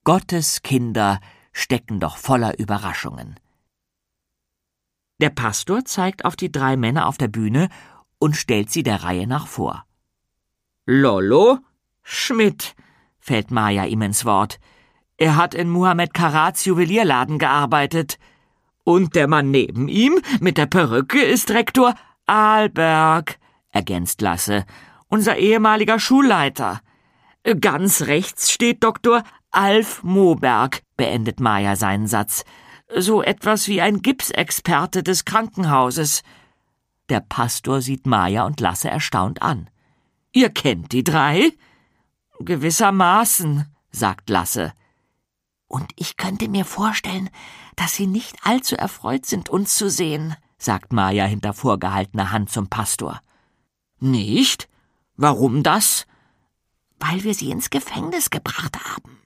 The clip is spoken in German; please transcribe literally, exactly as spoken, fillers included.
Gottes Kinder stecken doch voller Überraschungen. Der Pastor zeigt auf die drei Männer auf der Bühne und stellt sie der Reihe nach vor. »Lollo Schmidt«, fällt Maja ihm ins Wort. »Er hat in Muhammad Karats Juwelierladen gearbeitet. Und der Mann neben ihm mit der Perücke ist Rektor Ahlberg«, ergänzt Lasse, »unser ehemaliger Schulleiter. Ganz rechts steht Doktor Alf Moberg«, beendet Maja seinen Satz. »So etwas wie ein Gipsexperte des Krankenhauses.« Der Pastor sieht Maja und Lasse erstaunt an. »Ihr kennt die drei?« »Gewissermaßen«, sagt Lasse. »Und ich könnte mir vorstellen, dass Sie nicht allzu erfreut sind, uns zu sehen«, sagt Maja hinter vorgehaltener Hand zum Pastor. »Nicht? Warum das?« »Weil wir Sie ins Gefängnis gebracht haben.«